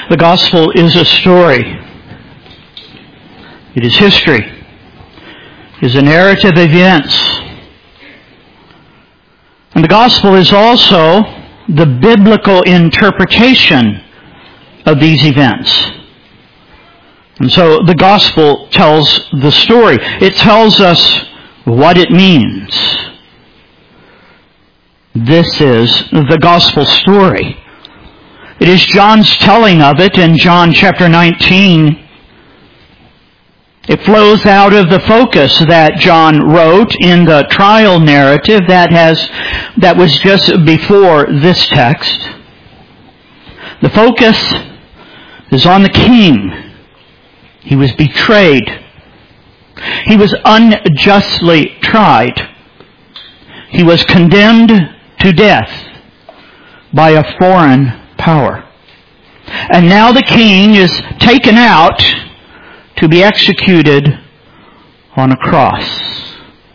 The gospel is a story. It is history. It is a narrative of events. And the gospel is also the biblical interpretation of these events. And so the gospel tells the story. It tells us what it means. This is the gospel story. It is John's telling of it in John chapter 19. It flows out of the focus that John wrote in the trial narrative that was just before this text. The focus is on the king. He was betrayed. He was unjustly tried. He was condemned to death by a foreign power. And now the king is taken out to be executed on a cross.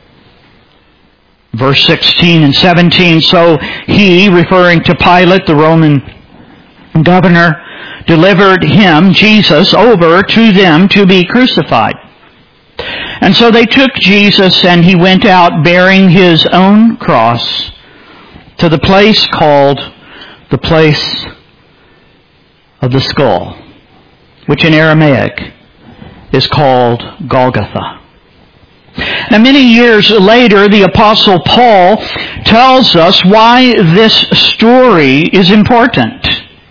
Verse 16 and 17, so he, referring to Pilate, the Roman governor, delivered him, Jesus, over to them to be crucified. And so they took Jesus, and he went out bearing his own cross to the place called the place of the skull, which in Aramaic is called Golgotha. Now, many years later, the Apostle Paul tells us why this story is important.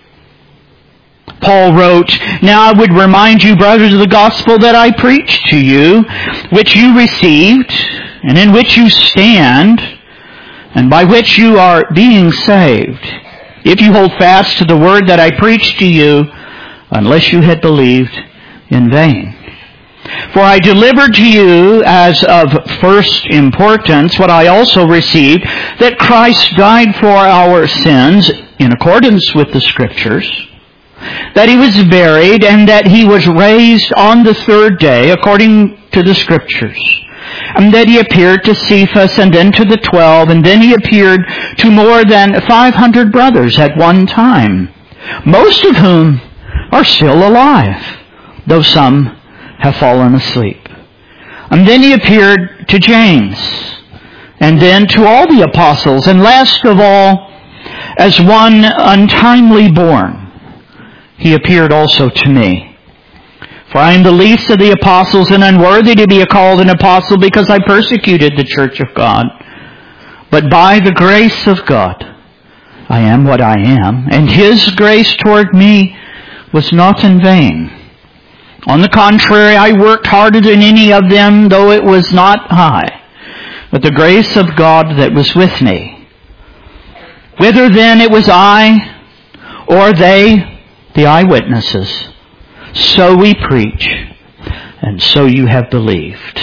Paul wrote, now I would remind you, brothers, of the gospel that I preached to you, which you received, and in which you stand, and by which you are being saved, if you hold fast to the word that I preached to you, unless you had believed in vain. For I delivered to you as of first importance what I also received, that Christ died for our sins in accordance with the Scriptures, that he was buried, and that he was raised on the third day according to the Scriptures, and that he appeared to Cephas and then to the 12, and then he appeared to more than 500 brothers at one time, most of whom are still alive, though some have fallen asleep. And then he appeared to James, and then to all the apostles, and last of all, as one untimely born, he appeared also to me. For I am the least of the apostles, and unworthy to be called an apostle, because I persecuted the church of God. But by the grace of God, I am what I am, and his grace toward me was not in vain. On the contrary, I worked harder than any of them, though it was not I, but the grace of God that was with me. Whether then it was I or they, the eyewitnesses, so we preach, and so you have believed.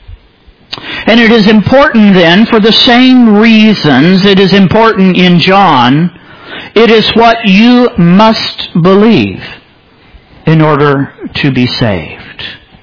And it is important then, for the same reasons it is important in John, it is what you must believe in order to be saved.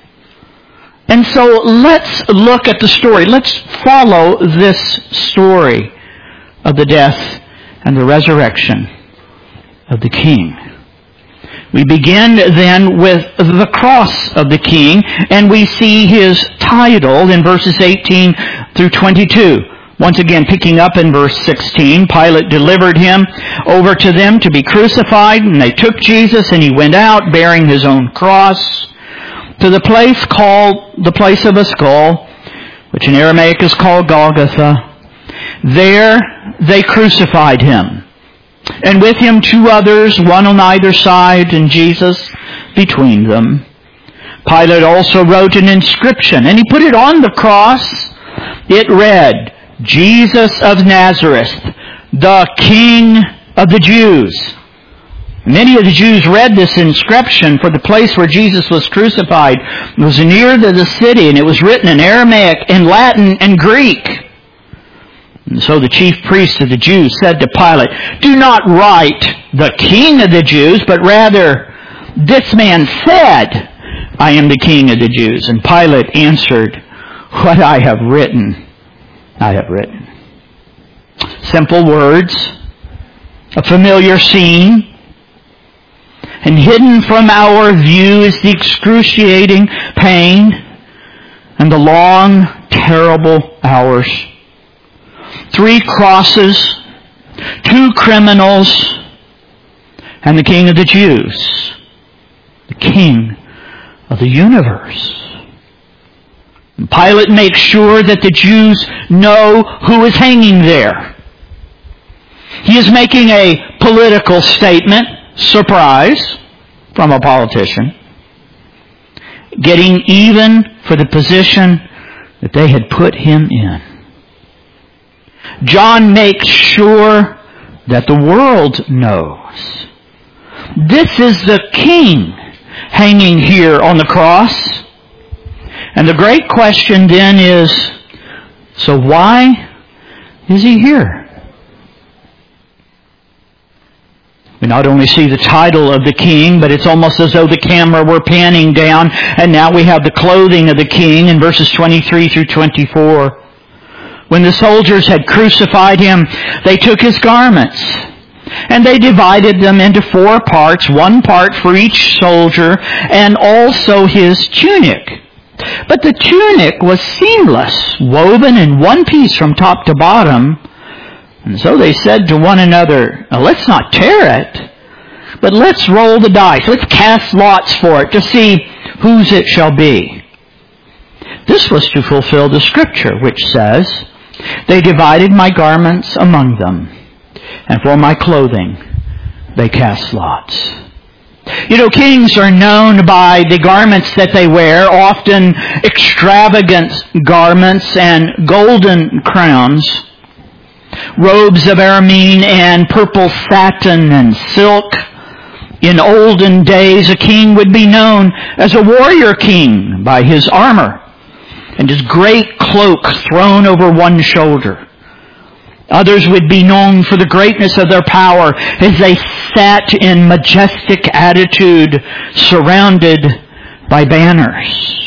And so let's look at the story. Let's follow this story of the death and the resurrection of the King. We begin then with the cross of the King, and we see his title in verses 18 through 22. Once again, picking up in verse 16, Pilate delivered him over to them to be crucified, and they took Jesus, and he went out bearing his own cross to the place called the place of a skull, which in Aramaic is called Golgotha. There they crucified him, and with him 2 others, one on either side, and Jesus between them. Pilate also wrote an inscription, and he put it on the cross. It read, Jesus of Nazareth, the King of the Jews. Many of the Jews read this inscription, for the place where Jesus was crucified was near to the city, and it was written in Aramaic, in Latin, and Greek. And so the chief priest of the Jews said to Pilate, do not write the King of the Jews, but rather, this man said, I am the King of the Jews. And Pilate answered, what I have written, I have written. Simple words, a familiar scene. And hidden from our view is the excruciating pain and the long, terrible hours. 3 crosses, 2 criminals, and the King of the Jews, the King of the universe. And Pilate makes sure that the Jews know who is hanging there. He is making a political statement, surprise, from a politician, getting even for the position that they had put him in. John makes sure that the world knows. This is the King hanging here on the cross. And the great question then is, so why is he here? We not only see the title of the king, but it's almost as though the camera were panning down, and now we have the clothing of the king in verses 23 through 24. When the soldiers had crucified him, they took his garments, and they divided them into 4 parts, 1 part for each soldier, and also his tunic. But the tunic was seamless, woven in one piece from top to bottom. And so they said to one another, let's not tear it, but let's roll the dice. Let's cast lots for it to see whose it shall be. This was to fulfill the scripture which says, they divided my garments among them, and for my clothing they cast lots. You know, kings are known by the garments that they wear, often extravagant garments and golden crowns, robes of ermine and purple satin and silk. In olden days, a king would be known as a warrior king by his armor and his great cloak thrown over one shoulder. Others would be known for the greatness of their power as they sat in majestic attitude surrounded by banners.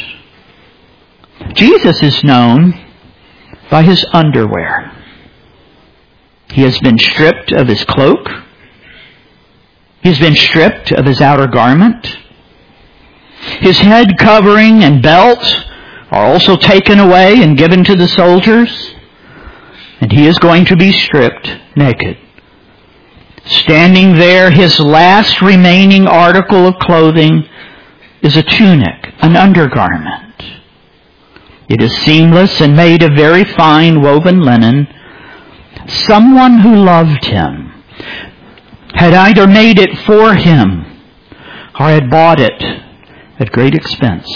Jesus is known by his underwear. He has been stripped of his cloak. He has been stripped of his outer garment. His head covering and belt are also taken away and given to the soldiers. And he is going to be stripped naked. Standing there, his last remaining article of clothing is a tunic, an undergarment. It is seamless and made of very fine woven linen. Someone who loved him had either made it for him or had bought it at great expense.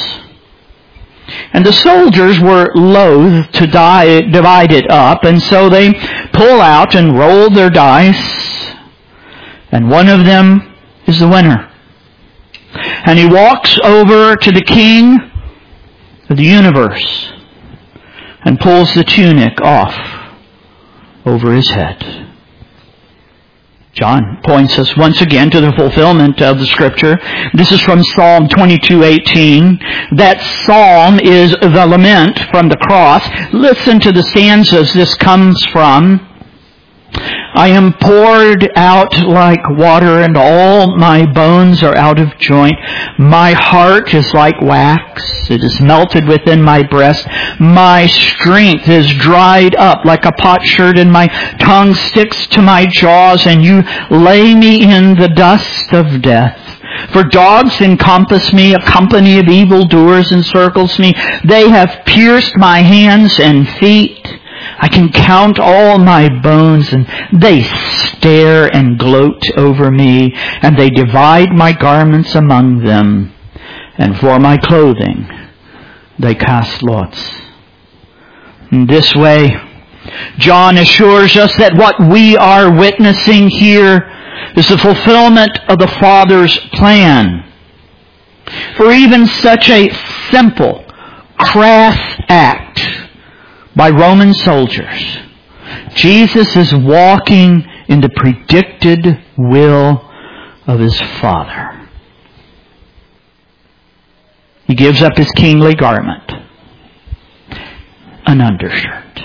And the soldiers were loath to divide it up, and so they pull out and roll their dice, and one of them is the winner. And he walks over to the King of the universe and pulls the tunic off over his head. John points us once again to the fulfillment of the Scripture. This is from Psalm 22:18. That psalm is the lament from the cross. Listen to the stanzas this comes from. I am poured out like water, and all my bones are out of joint. My heart is like wax. It is melted within my breast. My strength is dried up like a potsherd, and my tongue sticks to my jaws, and you lay me in the dust of death. For dogs encompass me, a company of evildoers encircles me. They have pierced my hands and feet. I can count all my bones, and they stare and gloat over me, and they divide my garments among them, and for my clothing they cast lots. In this way, John assures us that what we are witnessing here is the fulfillment of the Father's plan. For even such a simple, crass act by Roman soldiers, Jesus is walking in the predicted will of his Father. He gives up his kingly garment, an undershirt.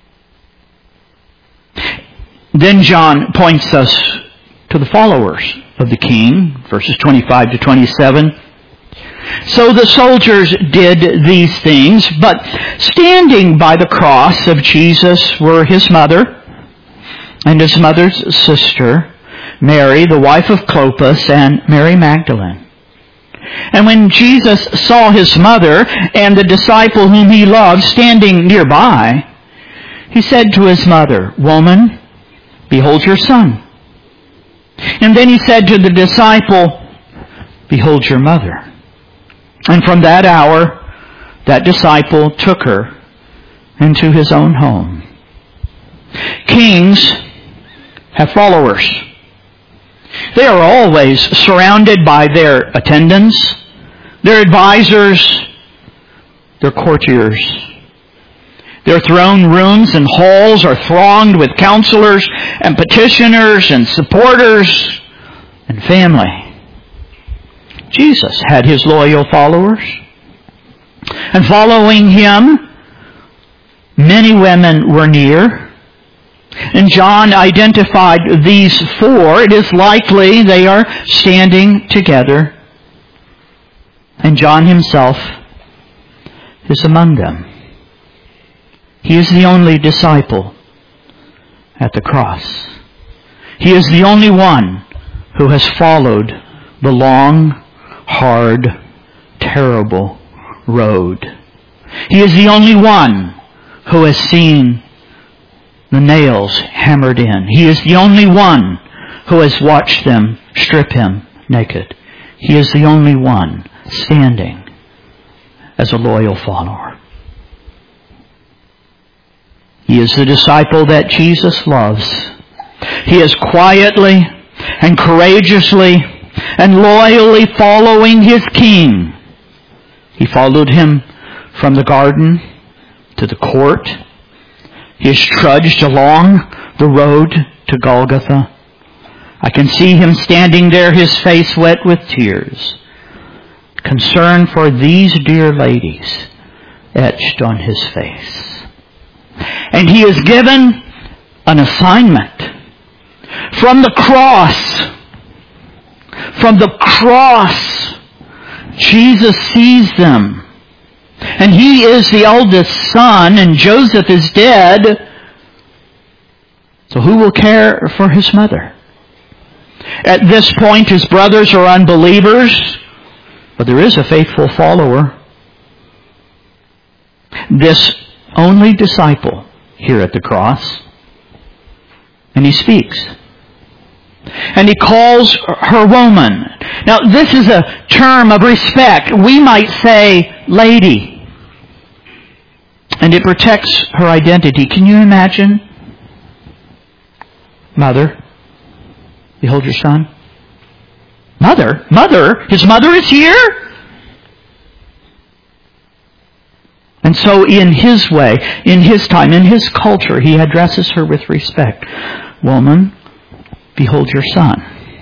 Then John points us to the followers of the king, verses 25 to 27. So the soldiers did these things, but standing by the cross of Jesus were his mother and his mother's sister, Mary, the wife of Clopas, and Mary Magdalene. And when Jesus saw his mother and the disciple whom he loved standing nearby, he said to his mother, "Woman, behold your son." And then he said to the disciple, "Behold your mother." And from that hour, that disciple took her into his own home. Kings have followers. They are always surrounded by their attendants, their advisors, their courtiers. Their throne rooms and halls are thronged with counselors and petitioners and supporters and family. Jesus had his loyal followers. And following him, many women were near. And John identified these four. It is likely they are standing together. And John himself is among them. He is the only disciple at the cross. He is the only one who has followed the long, hard, terrible road. He is the only one who has seen the nails hammered in. He is the only one who has watched them strip him naked. He is the only one standing as a loyal follower. He is the disciple that Jesus loves. He is quietly and courageously and loyally following his King. He followed him from the garden to the court. He has trudged along the road to Golgotha. I can see him standing there, his face wet with tears, concern for these dear ladies etched on his face. And he is given an assignment from the cross. From the cross, Jesus sees them. And he is the eldest son, and Joseph is dead. So who will care for his mother? At this point, his brothers are unbelievers, but there is a faithful follower. This only disciple here at the cross. And he speaks. And he calls her woman. Now, this is a term of respect. We might say lady. And it protects her identity. Can you imagine? Mother, behold your son. Mother? Mother? His mother is here? And so in his way, in his time, in his culture, he addresses her with respect. Woman, behold your son.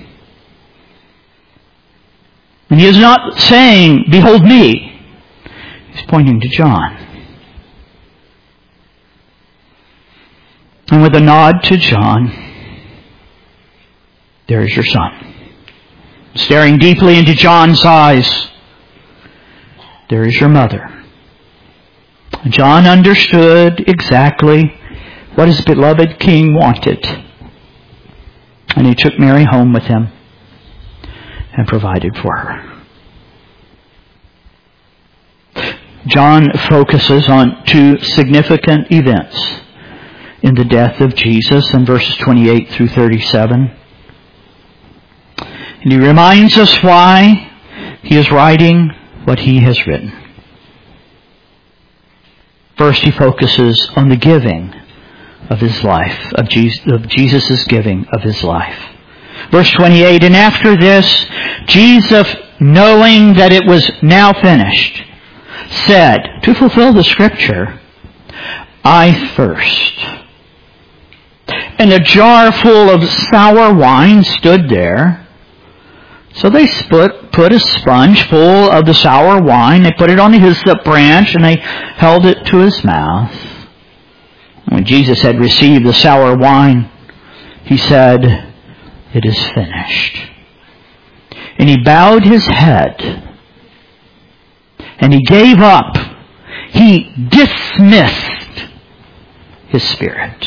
And he is not saying, behold me. He's pointing to John. And with a nod to John, there is your son. Staring deeply into John's eyes, there is your mother. John understood exactly what his beloved king wanted. And he took Mary home with him and provided for her. John focuses on two significant events in the death of Jesus in verses 28 through 37. And he reminds us why he is writing what he has written. First, he focuses on the giving of his life, of Jesus' giving of his life. Verse 28, and after this, Jesus, knowing that it was now finished, said, to fulfill the scripture, I thirst. And a jar full of sour wine stood there. So they put a sponge full of the sour wine. They put it on a hyssop branch and they held it to his mouth. When Jesus had received the sour wine, he said, it is finished. And he bowed his head. And he gave up. He dismissed his spirit.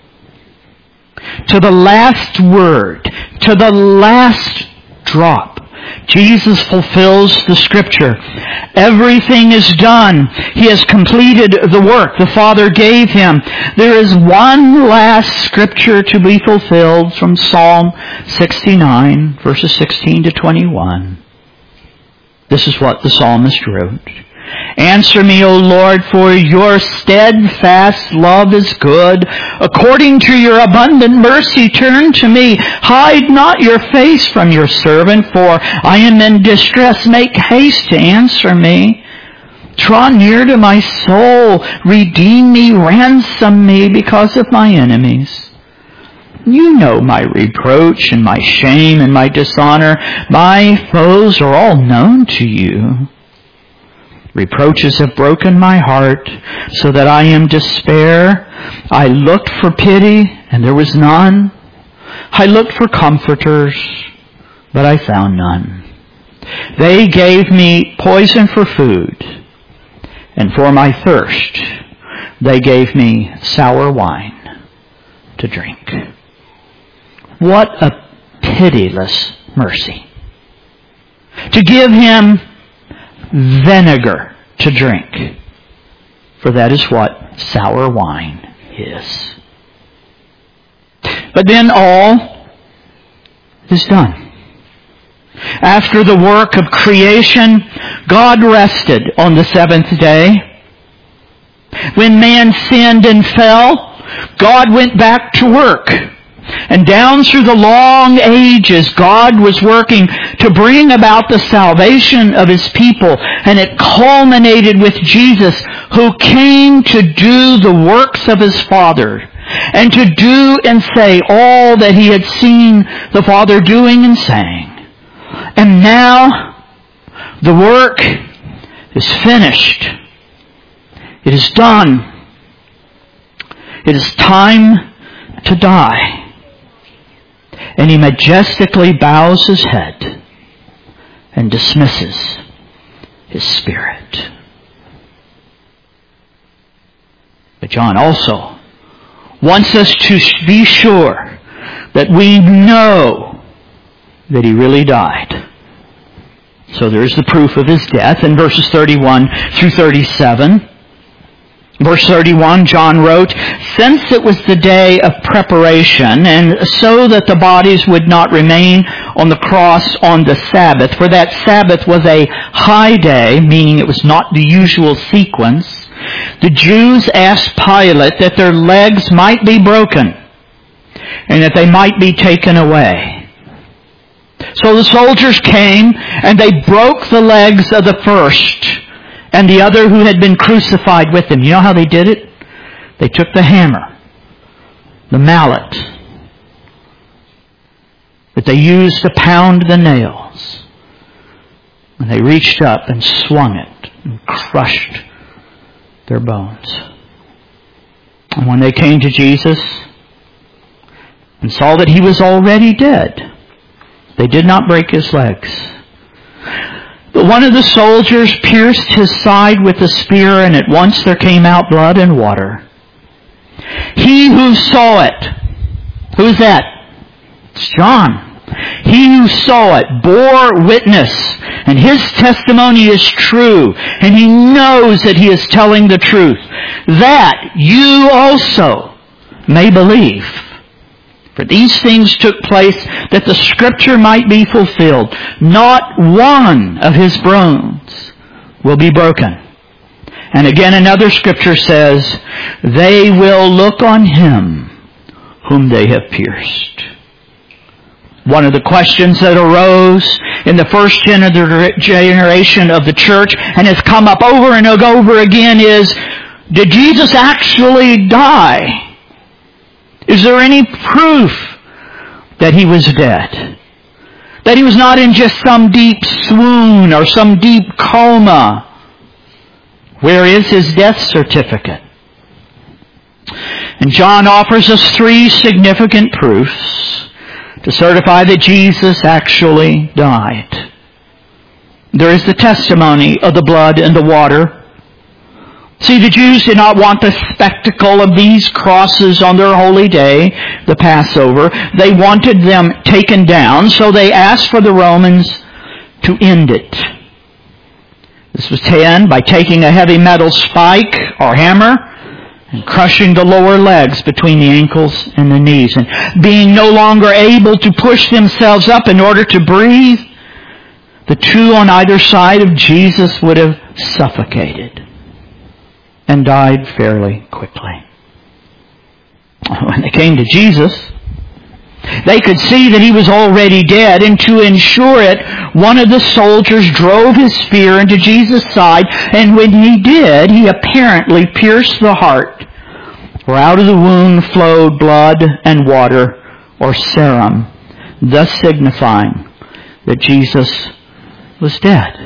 To the last word, to the last drop, Jesus fulfills the Scripture. Everything is done. He has completed the work the Father gave him. There is one last Scripture to be fulfilled from Psalm 69, verses 16 to 21. This is what the psalmist wrote. Answer me, O Lord, for your steadfast love is good. According to your abundant mercy, turn to me. Hide not your face from your servant, for I am in distress. Make haste to answer me. Draw near to my soul. Redeem me, ransom me because of my enemies. You know my reproach and my shame and my dishonor. My foes are all known to you. Reproaches have broken my heart, so that I am despair. I looked for pity, and there was none. I looked for comforters, but I found none. They gave me poison for food, and for my thirst, they gave me sour wine to drink. What a pitiless mercy. To give him vinegar to drink, for that is what sour wine is. But then all is done. After the work of creation, God rested on the seventh day. When man sinned and fell, God went back to work. And down through the long ages, God was working to bring about the salvation of His people. And it culminated with Jesus, who came to do the works of His Father, and to do and say all that He had seen the Father doing and saying. And now, the work is finished. It is done. It is time to die. And He majestically bows His head and dismisses His spirit. But John also wants us to be sure that we know that He really died. So there's the proof of His death in verses 31 through 37. Verse 31, John wrote, "Since it was the day of preparation, and so that the bodies would not remain on the cross on the Sabbath, for that Sabbath was a high day," meaning it was not the usual sequence, "the Jews asked Pilate that their legs might be broken, and that they might be taken away. So the soldiers came, and they broke the legs of the first, and the other who had been crucified with him." You know how they did it? They took the hammer, the mallet, that they used to pound the nails, and they reached up and swung it and crushed their bones. And when they came to Jesus and saw that He was already dead, they did not break His legs. But one of the soldiers pierced His side with a spear, and at once there came out blood and water. He who saw it, who's that? It's John. He who saw it bore witness, and his testimony is true, and he knows that he is telling the truth, that you also may believe. For these things took place that the Scripture might be fulfilled. Not one of His bones will be broken. And again another Scripture says, they will look on Him whom they have pierced. One of the questions that arose in the first generation of the church and has come up over and over again is, did Jesus actually die? Is there any proof that He was dead? That He was not in just some deep swoon or some deep coma? Where is His death certificate? And John offers us three significant proofs to certify that Jesus actually died. There is the testimony of the blood and the water. See, the Jews did not want the spectacle of these crosses on their holy day, the Passover. They wanted them taken down, so they asked for the Romans to end it. This was done by taking a heavy metal spike or hammer and crushing the lower legs between the ankles and the knees. And being no longer able to push themselves up in order to breathe, the two on either side of Jesus would have suffocated and died fairly quickly. When they came to Jesus, they could see that he was already dead, and to ensure it, one of the soldiers drove his spear into Jesus' side, and when he did, he apparently pierced the heart, for out of the wound flowed blood and water, or serum, thus signifying that Jesus was dead.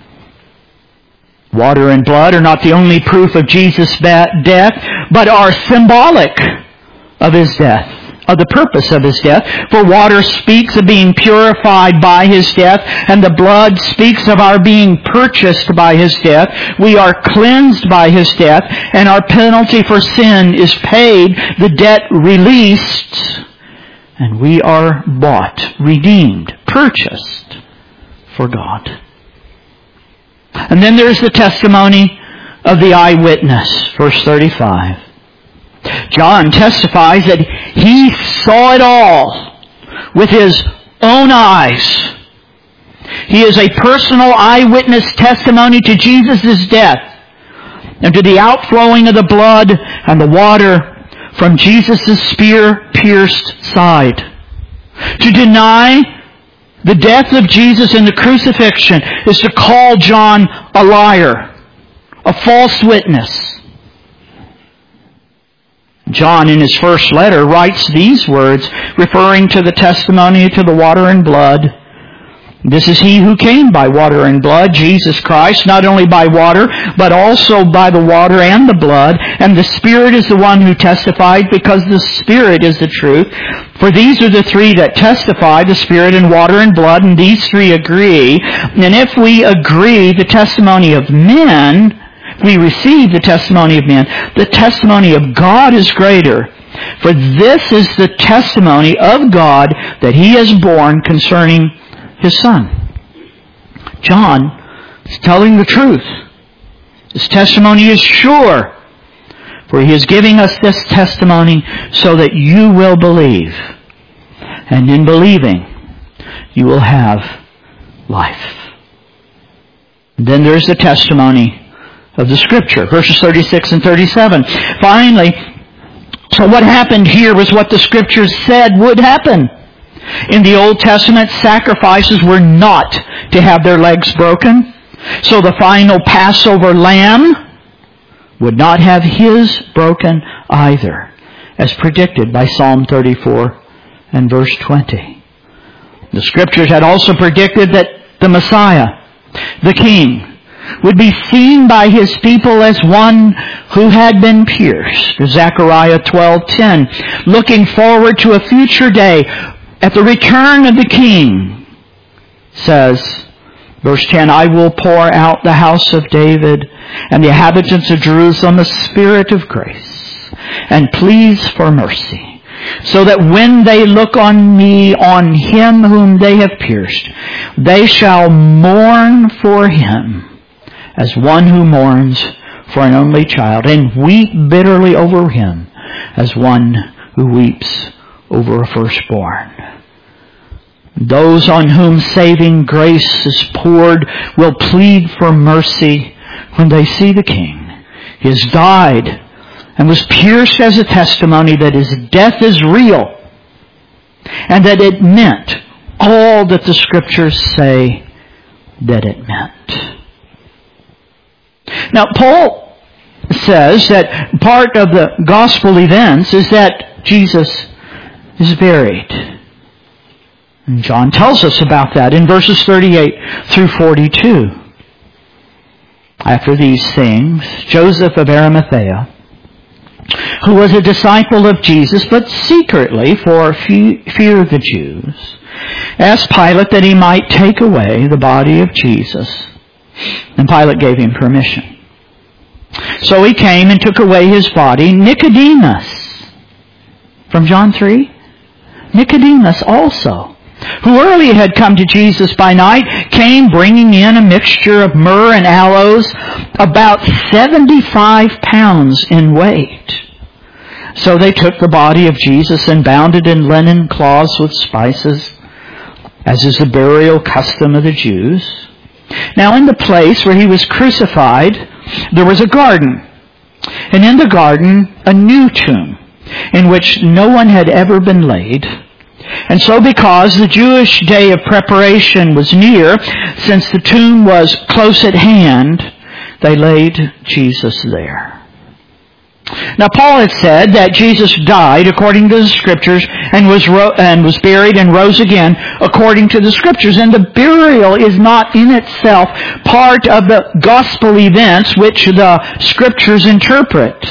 Water and blood are not the only proof of Jesus' death, but are symbolic of his death, of the purpose of his death. For water speaks of being purified by his death, and the blood speaks of our being purchased by his death. We are cleansed by his death, and our penalty for sin is paid, the debt released, and we are bought, redeemed, purchased for God. And then there's the testimony of the eyewitness, verse 35. John testifies that he saw it all with his own eyes. He is a personal eyewitness testimony to Jesus' death and to the outflowing of the blood and the water from Jesus' spear-pierced side. To deny the death of Jesus and the crucifixion is to call John a liar, a false witness. John, in his first letter, writes these words, referring to the testimony to the water and blood. This is he who came by water and blood, Jesus Christ, not only by water, but also by the water and the blood. And the Spirit is the one who testified, because the Spirit is the truth. For these are the three that testify, the Spirit and water and blood, and these three agree. And if we agree the testimony of men, we receive the testimony of men, the testimony of God is greater. For this is the testimony of God that he has borne concerning his Son. John is telling the truth. His testimony is sure, for he is giving us this testimony so that you will believe. And in believing, you will have life. And then there's the testimony of the Scripture, verses 36 and 37. Finally, so what happened here was what the Scriptures said would happen. In the Old Testament, sacrifices were not to have their legs broken. So the final Passover lamb would not have his broken either, as predicted by Psalm 34 and verse 20. The Scriptures had also predicted that the Messiah, the King, would be seen by his people as one who had been pierced. Zechariah 12:10, looking forward to a future day at the return of the King, says, verse 10, I will pour out the house of David and the inhabitants of Jerusalem a spirit of grace and pleas for mercy, so that when they look on me, on him whom they have pierced, they shall mourn for him as one who mourns for an only child, and weep bitterly over him as one who weeps over a firstborn. Those on whom saving grace is poured will plead for mercy when they see the King. He has died and was pierced as a testimony that his death is real and that it meant all that the Scriptures say that it meant. Now, Paul says that part of the gospel events is that Jesus is buried. And John tells us about that in verses 38 through 42. After these things, Joseph of Arimathea, who was a disciple of Jesus, but secretly, for fear of the Jews, asked Pilate that he might take away the body of Jesus. And Pilate gave him permission. So he came and took away his body. Nicodemus, from John 3, Nicodemus also, who earlier had come to Jesus by night, came bringing in a mixture of myrrh and aloes, about 75 pounds in weight. So they took the body of Jesus and bound it in linen cloths with spices, as is the burial custom of the Jews. Now in the place where he was crucified, there was a garden, and in the garden a new tomb, in which no one had ever been laid. And so because the Jewish day of preparation was near, since the tomb was close at hand, they laid Jesus there. Now Paul had said that Jesus died according to the Scriptures and was buried and rose again according to the Scriptures. And the burial is not in itself part of the gospel events which the Scriptures interpret.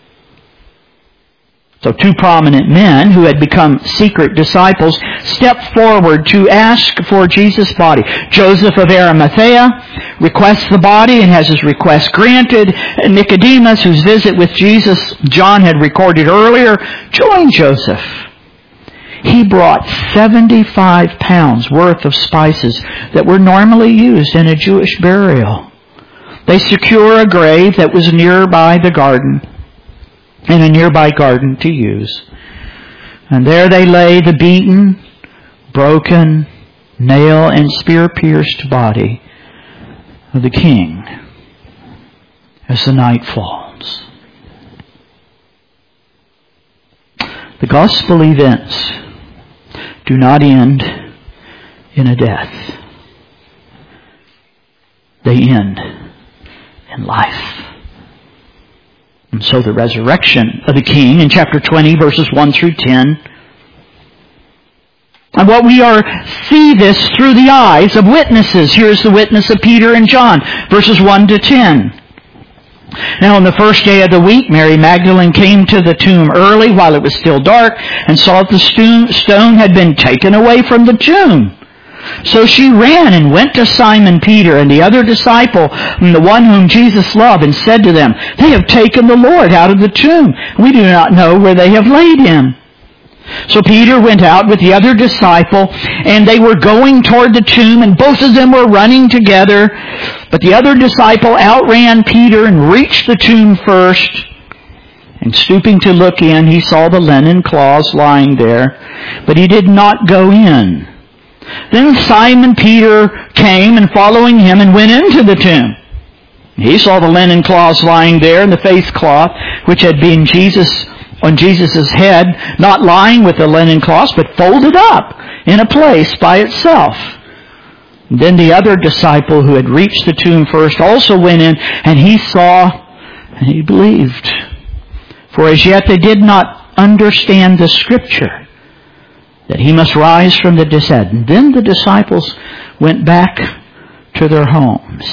So two prominent men who had become secret disciples stepped forward to ask for Jesus' body. Joseph of Arimathea requests the body and has his request granted. And Nicodemus, whose visit with Jesus John had recorded earlier, joined Joseph. He brought 75 pounds worth of spices that were normally used in a Jewish burial. They secure a grave that was nearby the garden, in a nearby garden to use. And there they lay the beaten, broken, nail and spear-pierced body of the King as the night falls. The gospel events do not end in a death. They end in life. And so the resurrection of the King in chapter 20, verses 1 through 10. And what we see this through the eyes of witnesses. Here's the witness of Peter and John, verses 1 to 10. Now on the first day of the week, Mary Magdalene came to the tomb early while it was still dark and saw that the stone had been taken away from the tomb. So she ran and went to Simon Peter and the other disciple, the one whom Jesus loved, and said to them, "They have taken the Lord out of the tomb. We do not know where they have laid him." So Peter went out with the other disciple, and they were going toward the tomb, and both of them were running together. But the other disciple outran Peter and reached the tomb first. And stooping to look in, he saw the linen cloths lying there, but he did not go in. Then Simon Peter came and following him and went into the tomb. He saw the linen cloths lying there and the face cloth which had been on Jesus' head, not lying with the linen cloths, but folded up in a place by itself. And then the other disciple who had reached the tomb first also went in, and he saw and he believed. For as yet they did not understand the Scripture, that he must rise from the dead. And then the disciples went back to their homes.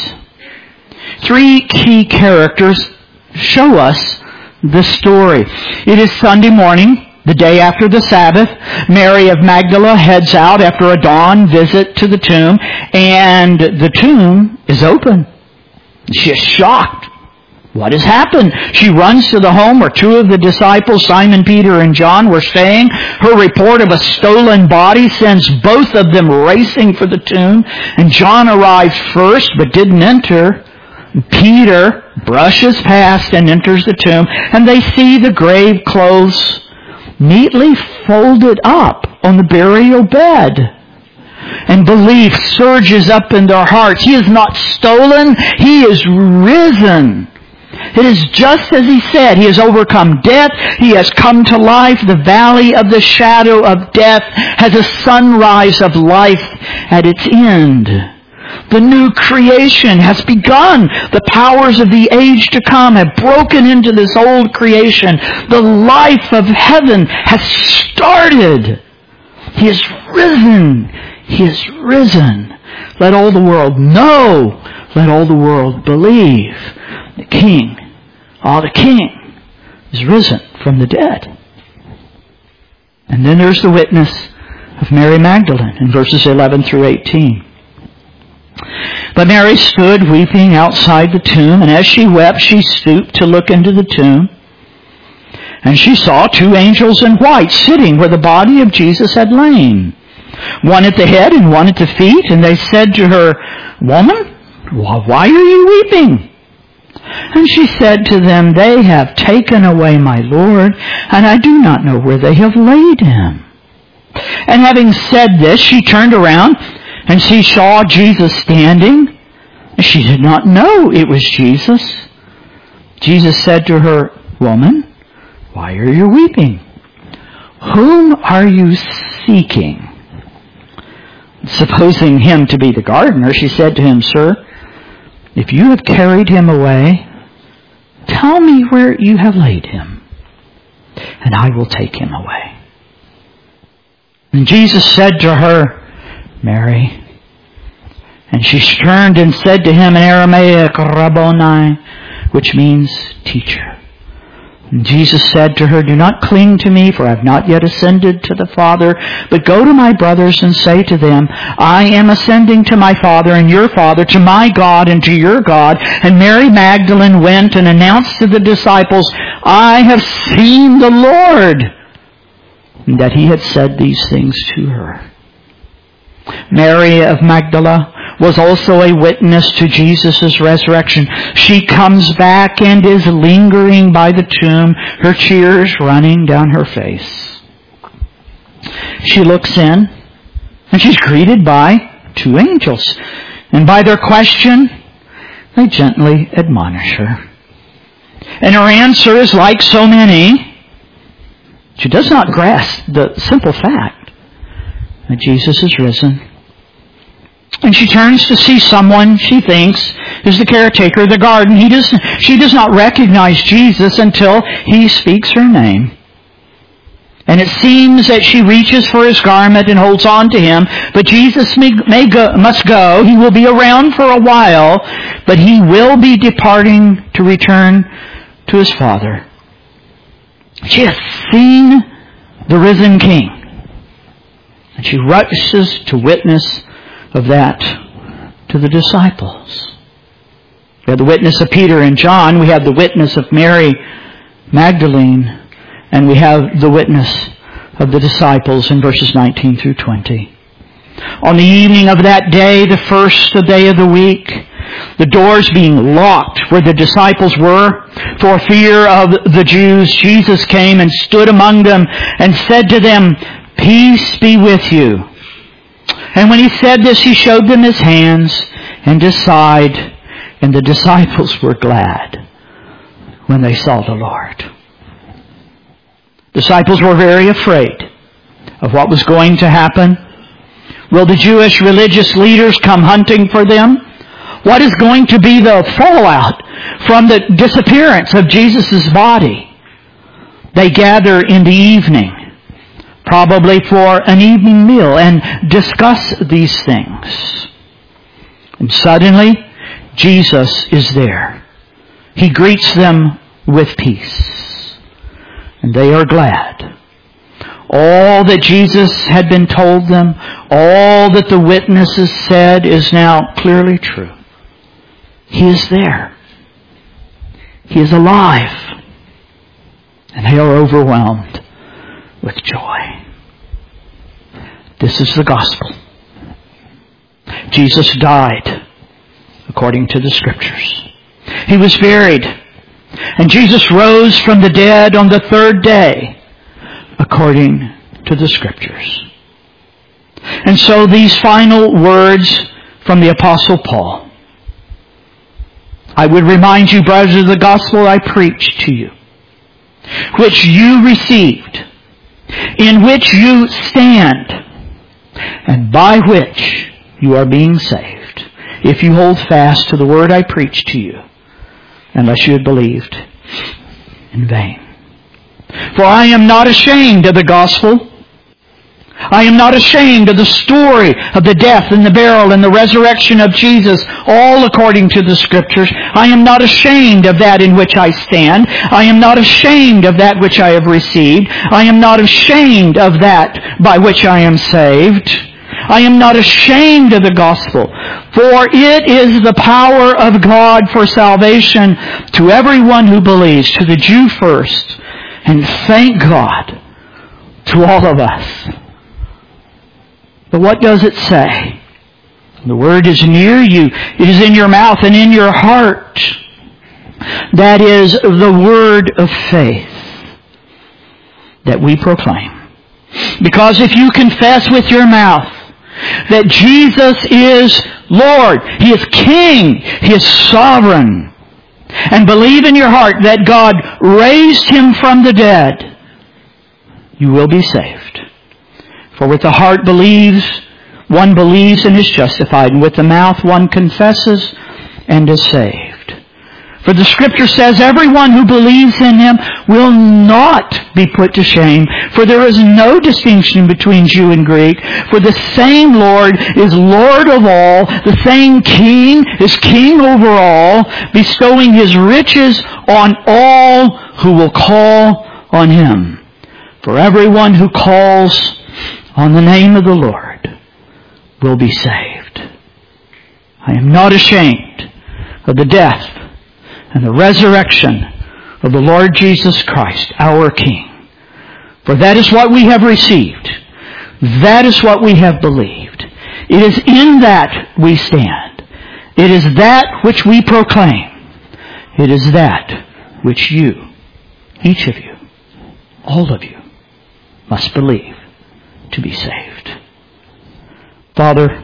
Three key characters show us the story. It is Sunday morning, the day after the Sabbath. Mary of Magdala heads out after a dawn visit to the tomb, and the tomb is open. She is shocked. What has happened? She runs to the home where two of the disciples, Simon Peter and John, were staying. Her report of a stolen body sends both of them racing for the tomb. And John arrives first but didn't enter. Peter brushes past and enters the tomb, and they see the grave clothes neatly folded up on the burial bed. And belief surges up in their hearts. He is not stolen. He is risen. It is just as he said. He has overcome death. He has come to life. The valley of the shadow of death has a sunrise of life at its end. The new creation has begun. The powers of the age to come have broken into this old creation. The life of heaven has started. He is risen. He is risen. Let all the world know. Let all the world believe. The King, the King, is risen from the dead. And then there's the witness of Mary Magdalene in verses 11 through 18. But Mary stood weeping outside the tomb, and as she wept, she stooped to look into the tomb. And she saw two angels in white sitting where the body of Jesus had lain, one at the head and one at the feet. And they said to her, "Woman, why are you weeping?" And she said to them, "They have taken away my Lord, and I do not know where they have laid him." And having said this, she turned around, and she saw Jesus standing. She did not know it was Jesus. Jesus said to her, "Woman, why are you weeping? Whom are you seeking?" Supposing him to be the gardener, she said to him, "Sir, if you have carried him away, tell me where you have laid him, and I will take him away." And Jesus said to her, "Mary." And she turned and said to him in Aramaic, "Rabboni," which means teacher. And Jesus said to her, "Do not cling to me, for I have not yet ascended to the Father, but go to my brothers and say to them, I am ascending to my Father and your Father, to my God and to your God." And Mary Magdalene went and announced to the disciples, "I have seen the Lord," and that he had said these things to her. Mary of Magdala was also a witness to Jesus' resurrection. She comes back and is lingering by the tomb, her tears running down her face. She looks in, and she's greeted by two angels. And by their question, they gently admonish her. And her answer is like so many. She does not grasp the simple fact that Jesus is risen. And she turns to see someone she thinks is the caretaker of the garden. She does not recognize Jesus until he speaks her name. And it seems that she reaches for his garment and holds on to him. But Jesus must go. He will be around for a while, but he will be departing to return to his Father. She has seen the risen King. And she rushes to witness of that to the disciples. We have the witness of Peter and John. We have the witness of Mary Magdalene. And we have the witness of the disciples in verses 19 through 20. On the evening of that day, the first day of the week, the doors being locked where the disciples were for fear of the Jews, Jesus came and stood among them and said to them, "Peace be with you." And when he said this, he showed them his hands and his side, and the disciples were glad when they saw the Lord. Disciples were very afraid of what was going to happen. Will the Jewish religious leaders come hunting for them? What is going to be the fallout from the disappearance of Jesus' body? They gather in the evening, probably for an evening meal, and discuss these things. And suddenly, Jesus is there. He greets them with peace. And they are glad. All that Jesus had been told them, all that the witnesses said is now clearly true. He is there. He is alive. And they are overwhelmed with joy. This is the gospel. Jesus died according to the Scriptures. He was buried. And Jesus rose from the dead on the third day according to the Scriptures. And so these final words from the Apostle Paul. I would remind you, brothers, of the gospel I preached to you, which you received, in which you stand, and by which you are being saved, if you hold fast to the word I preached to you, unless you had believed in vain. For I am not ashamed of the gospel, I am not ashamed of the story of the death and the burial and the resurrection of Jesus, all according to the Scriptures. I am not ashamed of that in which I stand. I am not ashamed of that which I have received. I am not ashamed of that by which I am saved. I am not ashamed of the gospel, for it is the power of God for salvation to everyone who believes, to the Jew first, and thank God to all of us. But what does it say? The word is near you. It is in your mouth and in your heart. That is the word of faith that we proclaim. Because if you confess with your mouth that Jesus is Lord, He is King, He is sovereign, and believe in your heart that God raised Him from the dead, you will be saved. For with the heart one believes and is justified, and with the mouth one confesses and is saved. For the Scripture says, everyone who believes in Him will not be put to shame, for there is no distinction between Jew and Greek, for the same Lord is Lord of all, the same King is King over all, bestowing His riches on all who will call on Him. For everyone who calls on the name of the Lord will be saved. I am not ashamed of the death and the resurrection of the Lord Jesus Christ, our King. For that is what we have received. That is what we have believed. It is in that we stand. It is that which we proclaim. It is that which you, each of you, all of you, must believe to be saved. Father,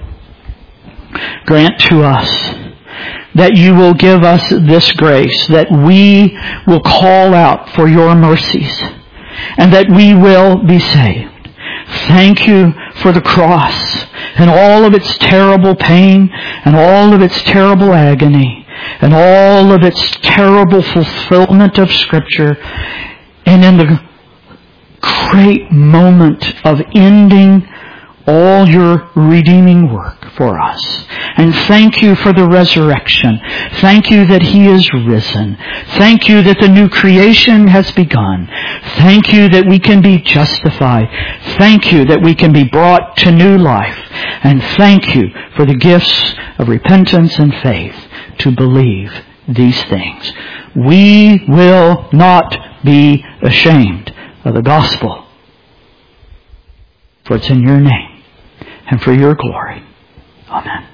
grant to us that you will give us this grace, that we will call out for your mercies, and that we will be saved. Thank you for the cross and all of its terrible pain and all of its terrible agony and all of its terrible fulfillment of Scripture, and in the great moment of ending all your redeeming work for us. And thank you for the resurrection. Thank you that He is risen. Thank you that the new creation has begun. Thank you that we can be justified. Thank you that we can be brought to new life. And thank you for the gifts of repentance and faith to believe these things. We will not be ashamed of the gospel, for it's in your name and for your glory. Amen.